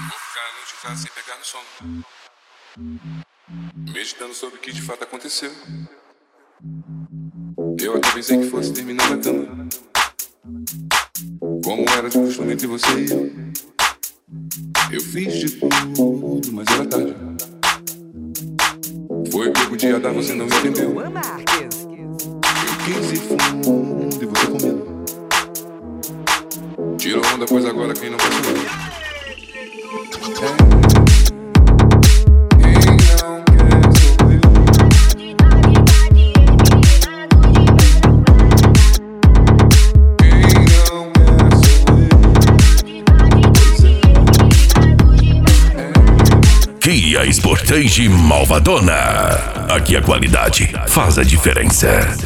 ficar a noite inteira sem pegar no sono, meditando sobre o que de fato aconteceu. Eu até pensei que fosse terminar na cama, como era de costume entre você e eu. Eu fiz de tudo, mas era tarde. Foi o que eu podia dar, você não entendeu. Eu quis ir fundo e você com medo. Tirou onda, pois agora quem não passou. Kia Sportage Malvadona. Aqui a qualidade faz a diferença.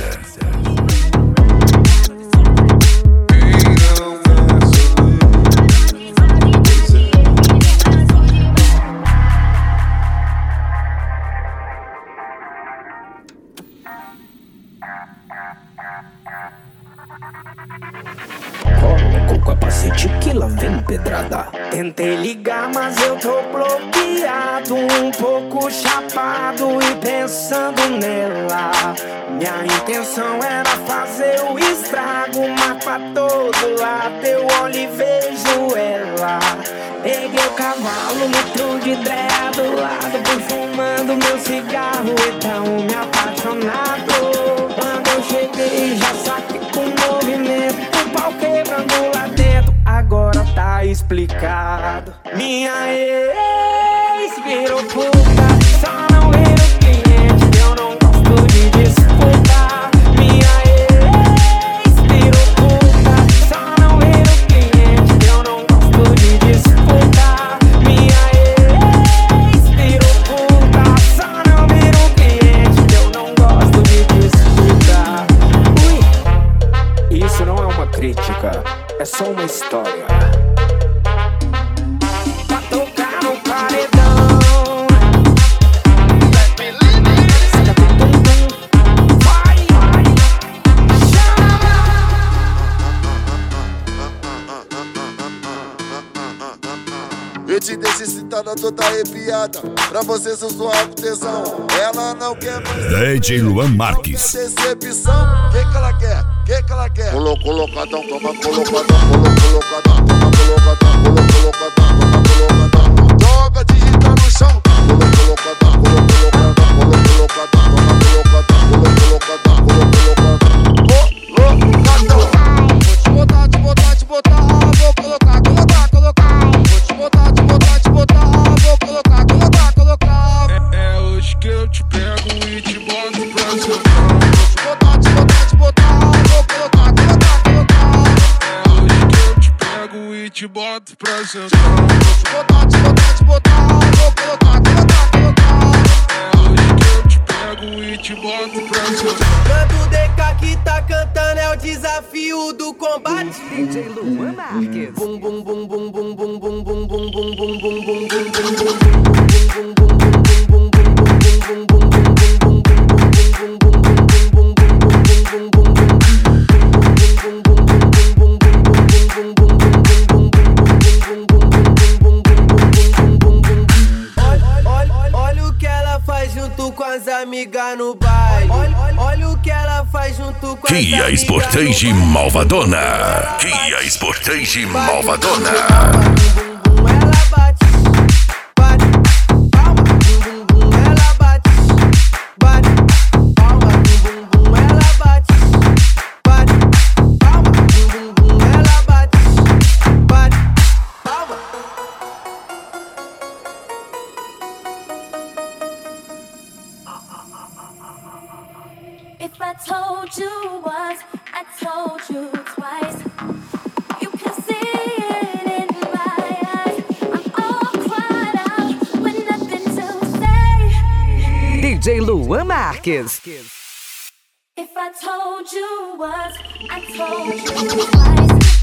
Coloca o capacete que lá vem pedrada. Tentei ligar, mas eu tô bloqueado, um pouco chapado e pensando nela. Minha intenção era fazer o estrago, mas pra todo lado eu olho e vejo ela. Peguei o cavalo, metro de dreia do lado, fui fumando meu cigarro e tão me apaixonado. Quando eu cheguei já saquei com movimento, o pau quebrando lá dentro, agora tá explicado. Minha ex virou puta, só não vira cliente, eu não gosto de disputar. Minha ex virou puta, só não vira cliente, eu não gosto de disputar. Minha ex virou puta, só não vira cliente, eu não gosto de disputar. Ui, isso não é uma crítica, é só uma história. Pra tocar no paredão, saca tum, vai, chama. Eu te deixo excitada, toda arrepiada. Pra você sou só algo tesão. Ela não quer mais DJ Luan Marques. decepção. Que ela quer? Que ela quer? Colocadão, toma colocadão, colocadão, toma colocadão, colocadão, toma colocadão. Joga digita no chão. Colocadão, colocadão, colocadão, toma colocadão, colocadão, colocadão. Vou te botar, vou colocar. Vou te botar, vou colocar. É hoje que eu te pego e te boto pra sentar. Te botar, vou colocar. É hoje que eu te pego e te boto pra sentar. Te botar, vou colocar. É hoje que eu te pego e te boto pra sentar. Quando o DK que tá cantando é o desafio do combate. DJ Luan Marques. Bum bum bum bum bum bum bum bum bum bum bum bum bum bum olha o que ela faz junto com as amigas no baile. Olha o que ela faz junto com as amigas Kia Sportage Malvadona. Kia Sportage Malvadona. Ela bate, bate, palma, bum bum bum, ela bate, bate, palma, bum bum bum, ela bate, bate, palma, bum bum bum, ela bate, bate, palma. If I told you once, I told you twice. You can see it in my eyes. I'm all cried out with nothing to say. DJ Luan Marques. If I told you once, I told you twice.